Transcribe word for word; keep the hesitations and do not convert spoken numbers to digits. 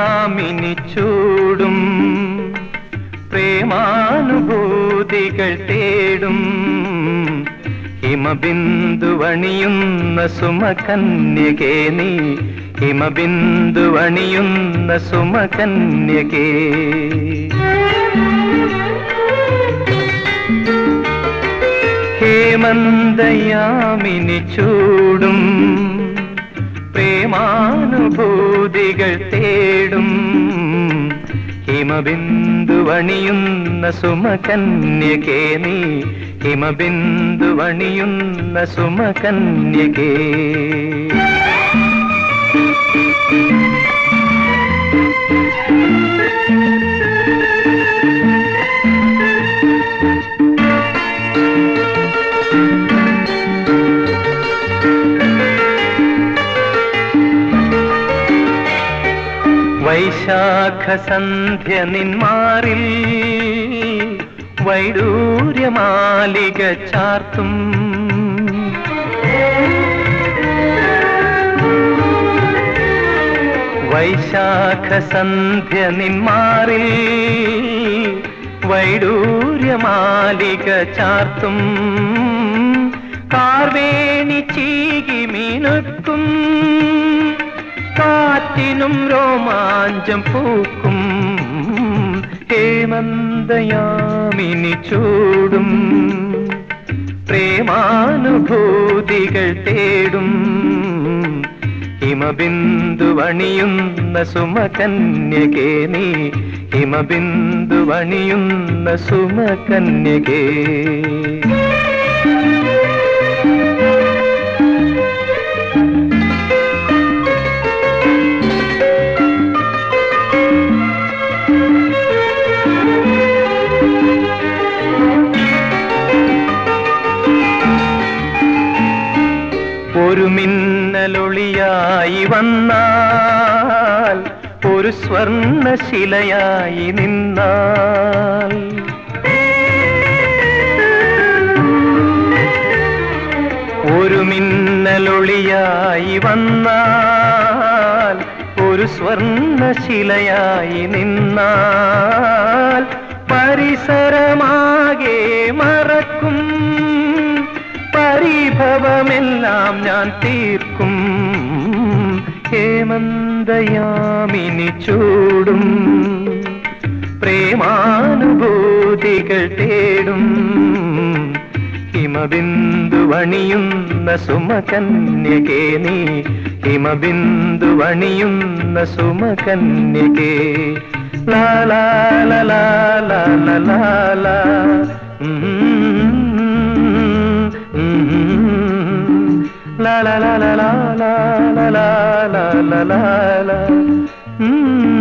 യാമിനി ചൂടും പ്രേമാനുഭൂതികൾ തേടും ഹിമബിന്ദുവണിയുന്ന സുമകന്യകേ നീ ഹിമബിന്ദുവണിയുന്ന സുമകന്യകേ ഹേമന്തയാമിനി ചൂടും പ്രേമാനുഭൂതികൾ തേടും ഹിമബിന്ദുവണിയുന്ന സുമകന്യകേ നീ ഹിമബിന്ദുവണിയുന്ന സുമകന്യകേ വൈശാഖ സന്ധ്യ നിന്മാറിൽ വൈഡൂര്യമാലിക ചാർത്തും വൈശാഖ സന്ധ്യ നിന്മാറിൽ വൈഡൂര്യമാലിക ചാർത്തും കാർവേണി ചീകി മിനുക്കും കാറ്റിനും രോമാഞ്ചം പൂക്കും ഹേമന്തയാമിനി ചൂടും പ്രേമാനുഭൂതികൾ തേടും ഹിമബിന്ദുവണിയുന്ന സുമകന്യകേ നീ ഹിമബിന്ദുവണിയുന്ന സുമകന്യകേ ഒരു മിന്നലൊളിയായി വന്നാൽ ഒരു സ്വർണ്ണശിലയായി നിന്നാൽ ഒരു മിന്നലൊളിയായി വന്നാൽ ഒരു സ്വർണ്ണശിലയായി നിന്നാൽ പരിസരമാകെ മറക്കും പരിഭവമെല്ലാം ഞാൻ തീർക്കും ഹേമന്തയാമിനി ചൂടും പ്രേമാനുഭൂതികൾ തേടും ഹിമബിന്ദുവണിയുന്ന സുമകന്യകേ നീ ഹിമബിന്ദുവണിയുന്ന സുമകന്യകേ ലാ ലാ ലാ ലാ ലാ ലാ ലാ la la la la la la la la la la la